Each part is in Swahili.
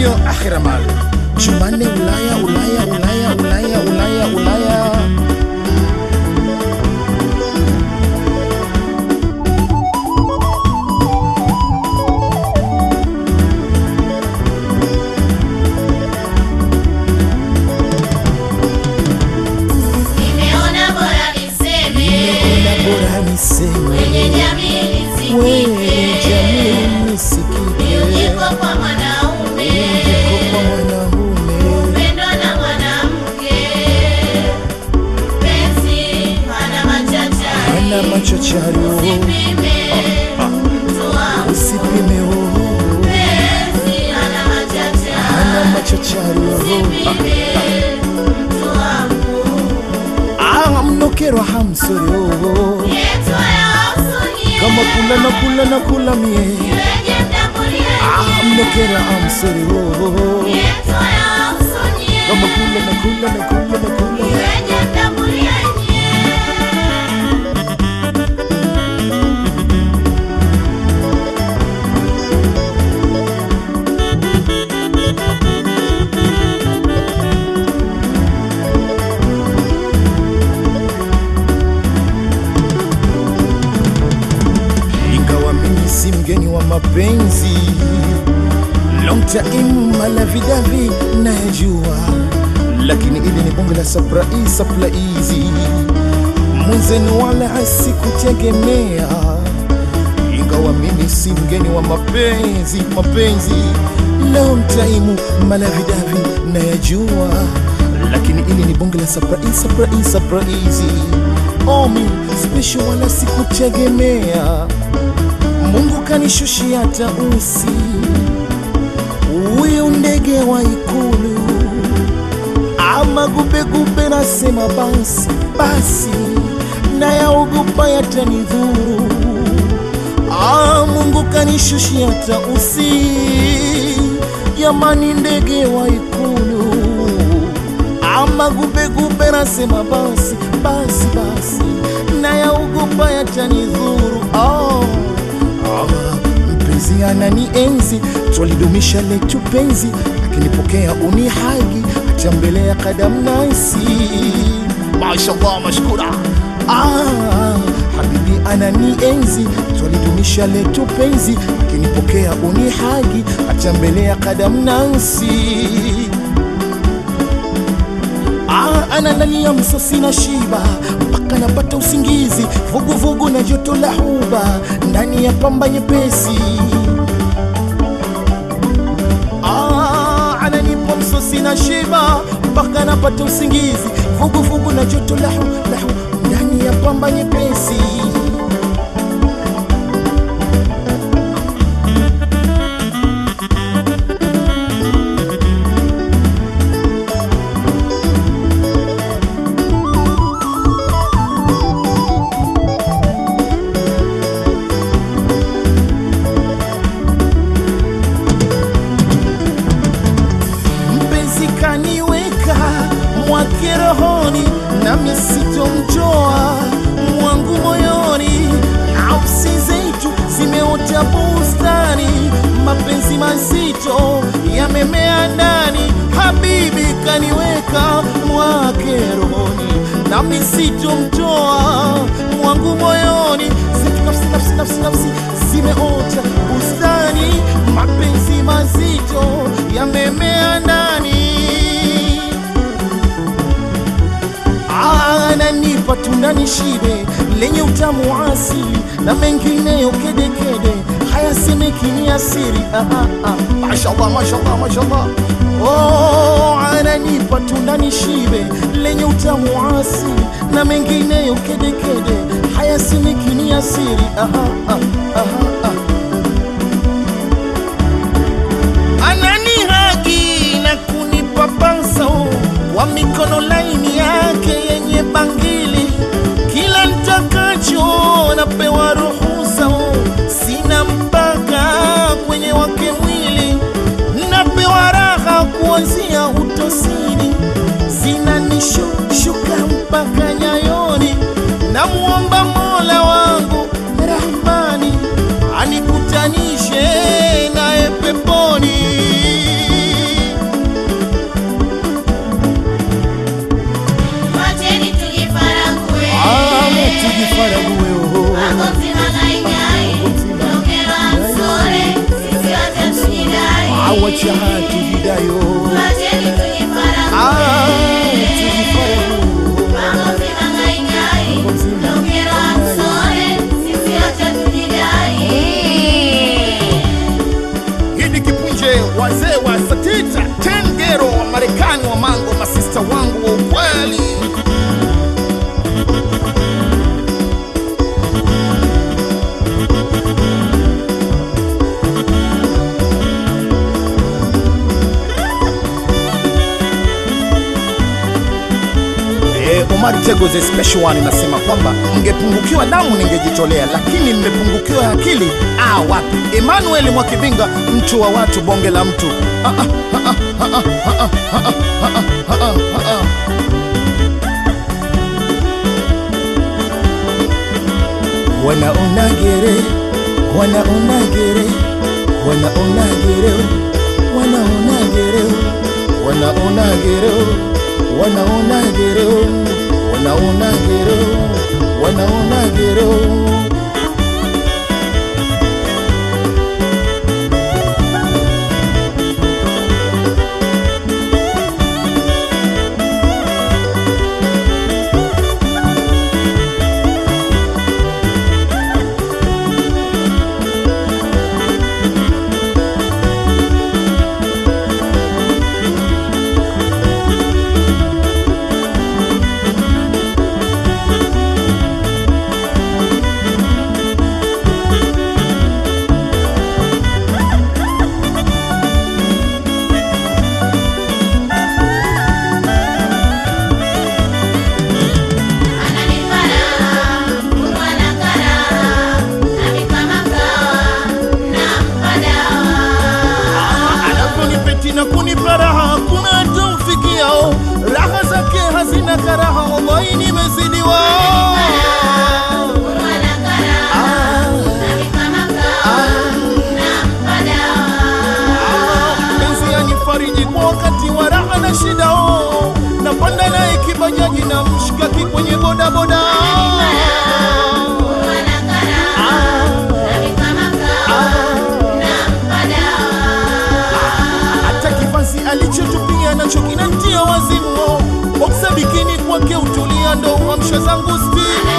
Studio Akhiramal. Jumanne Ulaya, Ulaya, Ulaya, Ulaya, Ulaya, Ulaya. Wenye jamii nisikike, ujiko kwa mwanaume, upendo na mwanamke, penzi hana machachari, usipime penzi hana machachari, mnokero hamsori kama kula na kula mie mnokero hamsori kama kula na kula si mgeni wa mapenzi, long time malavidavi najua, lakini ili ni bonge la surprise mwenzenu wala asikutegemea. Ingawa mimi si mgeni wa mapenzi, long time malavidavi najua, lakini ili ni bonge la surprise oh mi special wala sikutegemea. Mungu kanishushia tausi, huyu ndege wa ikulu, ama gube nasema basi na yaogopa yatanidhuru. Mungu kanishushia tausi, yamani ndege wa ikulu, ama gube nasema basi na yaogopa yatanidhuru. Mpenzi anani enzi, twalidumisha letu penzi, akinipokea unihagi, hata mbele ya kadam nasi. Mashallah mashkura. Habibi anani enzi, twalidumisha letu penzi, akinipokea unihagi, hata mbele ya kadam nasi. Analania msosi na shiba, mpaka napata usingizi, vugu na joto la huba, ndani ya pamba nyepesi. Ananipa msosi na shiba, mpaka napata usingizi, vugu na joto la huba, ndani ya pamba nyepesi. Rohoni na misito mjoa mwangu moyoni, nafsi zetu zimeota bustani, mapenzi mazito yamemea ndani. Habibi kaniweka mwake rohoni na misito mjoa mwangu moyoni, zetu nafsi zimeota bustani, mapenzi mazito yamemea ndani. Ananipa tunda nishibe, lenye utamu asili, na mengineyo kedekede, hayasemeki ni asiri. Mashallah. Ananipa tunda nishibe, lenye utamu asili, na mengineyo kedekede, hayasemeki ni asiri. Ananihagi na kunipa panso wa mikono laini yake yenye bangili, kila nitakacho napewa ruhusa, sina mpaka kwenye wake mwili, napewa raha kuanzia utosini, zinanishuka mpaka nyayoni. Namuomba Mola wangu Rahmani wacha tujidayo. Twacheni tujifahamu. Makofi mangaingai. Nongero amsore. Sisi wacha tujidai. Hii ni Kipunje, wazee wa Satita, Tengero wa Marekani wa Mango, masista wangu wa ukweli. Omari Tego the special one nasema kwamba mngepungukiwa damu ningejitolea, lakini mmepungukiwa akili. Wapi? Emmanuel Mwakibinga, mtu wa watu, bonge la mtu. Wanaonagere, wanaonagere, wanaonagere, wanaonagere, wanaonagere, wanaonagere, wanaonagere, wanaonagere. Na kunipa raha kuna hata ufikiao, raha zake hazina karaha, wallahi nimezidiwa. Mpenzi anifariji kwa wakati wa raha na shida, napanda naye kibajaji na mshikaki kwenye bodaboda. Alichotupia nacho kinantia wazimu, boksa bikini kwake utulia, ndo uamsha zangu stimu.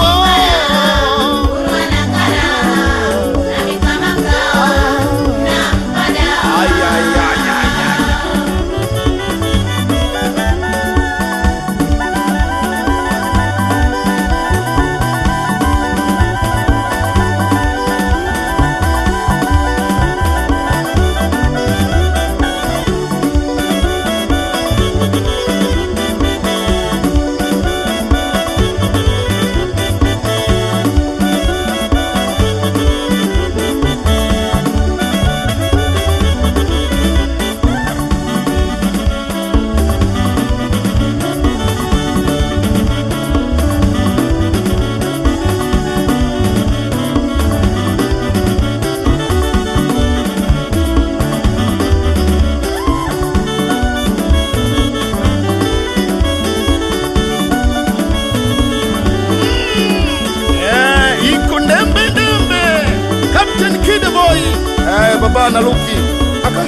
Baba na Luki aka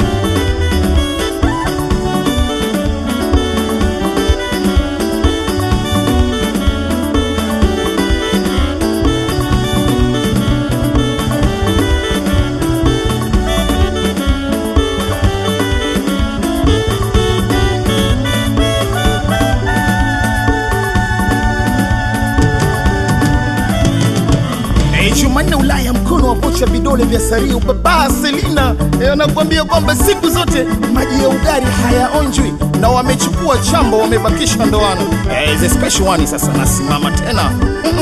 Jumanne Ulaya, mkono wa pocha, vidole vya Sario, baba Selina anakuambia kwamba siku zote maji ya ugali hayaonjwi, na wamechukua chambo wamebakisha ndoano. The special one sasa nasimama tena.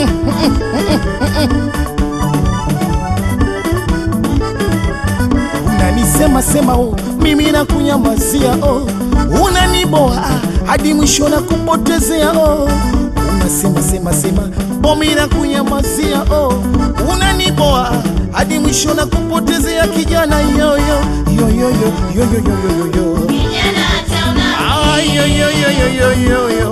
Unanisema sema mimi nakunyamazia unaniboa hadi mwisho na kupotezea unasema sema mimi nakunyamazia unaniboa hadi mwisho na kupotezea kijana yo kijana ataona yo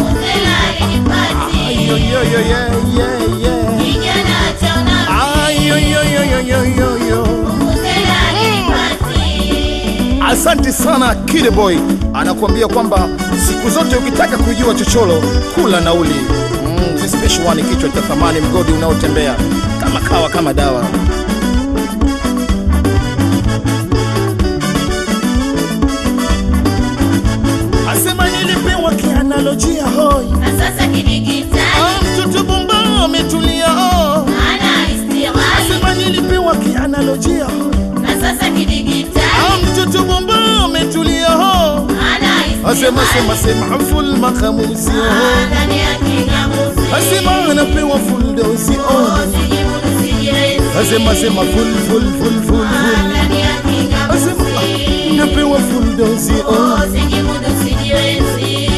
kijana ataona Asante sana Kid Boy, anakuambia kwamba siku zote ukitaka kujua chocholo kula nauli. The special one, kichwa cha thamani, mgodi unaotembea kama kawa kama dawa. Asema nilipewa kianalojia hoi, na sasa kidigitali. mtoto bomba ametulia Ana istighali. Asema nilipewa kianalojia hoi, Na sasa kidigitali. mtoto bomba ametulia Ana Asema istighali. sema full makamuzi Ndani ya kingamuzi. Asema anapewa full dozi Sijimudu sijiwezi. Asema full Ndani ya kingamuzi. Asema napewa full dozi Sijimudu sijiwezi.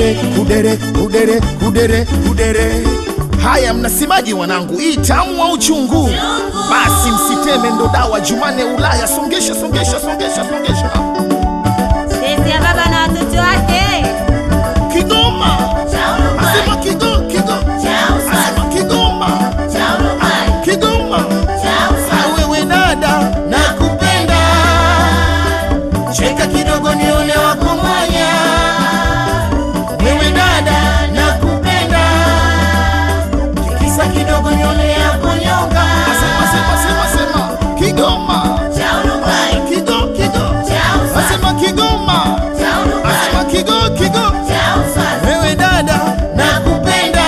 Kudere. Haya, mnasemaji wanangu, hii tamu au chungu? Basi msiteme, ndo dawa. Jumane Ulaya, songesha. Sisi ya baba na watoto wake. Kigoma, asema asema Kigoma, wewe dada nakupenda, cheka kidogo nione wako mwanya. Wewe dada nakupenda, tikisa kidogo nione yako nyonga. Asema Kigoma, asema Kigoma, asema Kigo. Wewe dada nakupenda,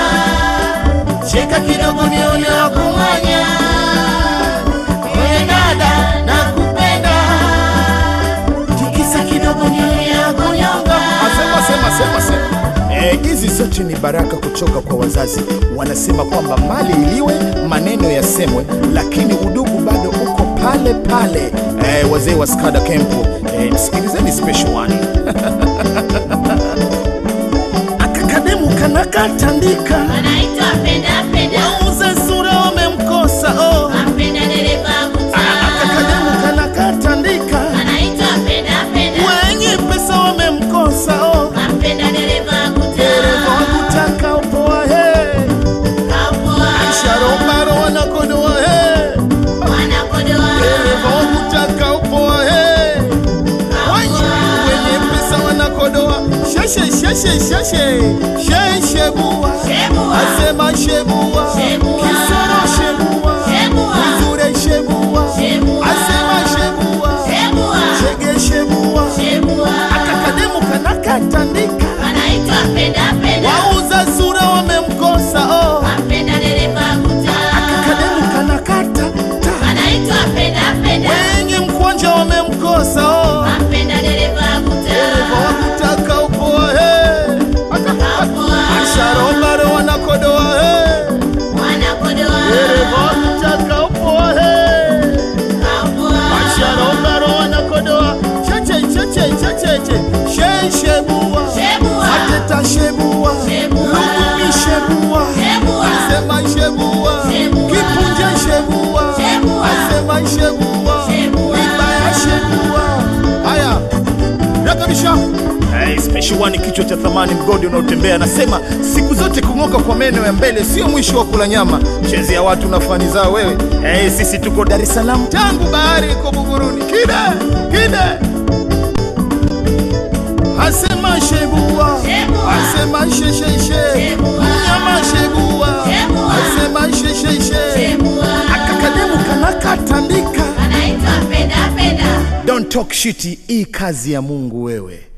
cheka kidogo nione wako mwanya. Wewe dada nakupenda, tikisa kidogo nione wako nyonga. Asema. Hizi zote ni baraka kutoka kwa wazazi. Wanasema kwamba mali iliwe, maneno yasemwe, lakini udugu bado uko pale pale. Wazee wa Skada Kempo, msikilizeni special one. Akakademu kanakatandika, Anaitwa penda. wauze sura wamemkosa Ampenda dereva mtaa. Akakademu kanakatandika, Anaitwa penda. wenye pesa wamemkosa Ampenda dereva dereva mtaa. wakutaka upoa Kapoa. Sharobaro wanakodoa Wanakodoa. dereva wakutaka upoa wenye pesa wanakodoa sheshebua asema shebua kisoro shebua uzure shebua asema shebua shege shebua akakademu kanakatandika Anaitwa penda. wauza sura wamemkosa Ampenda dereva mtaa. akakademu kanakata Anaitwa penda. wenye mkwanja wamemkosa Ampenda dereva mtaa. wakutaka upoa Kapoa. Sharobaro wanakodoa Wanakodoa. dereva wakutaka upoa Kapoa. Sharobaro wanakodoa sheshebua ateta shebua lukumi shebua asema shebua kipunje shebua asema shebua ibaya shebua. Haya, rekebisha. Special one, kichwa cha thamani, mgodi unaotembea. Anasema siku zote kung'oka kwa meno ya mbele sio mwisho wa kula nyama. Chezi ya watu na fani zao wewe. Sisi tuko Dar es Salaam, tangu bahari iko Buguruni. Kide asema shebua, asema shesheshe mnyama shebua, asema shesheshe akakademu kanakatandika. Anaitwa penda. Don't talk shit, hii kazi ya Mungu wewe.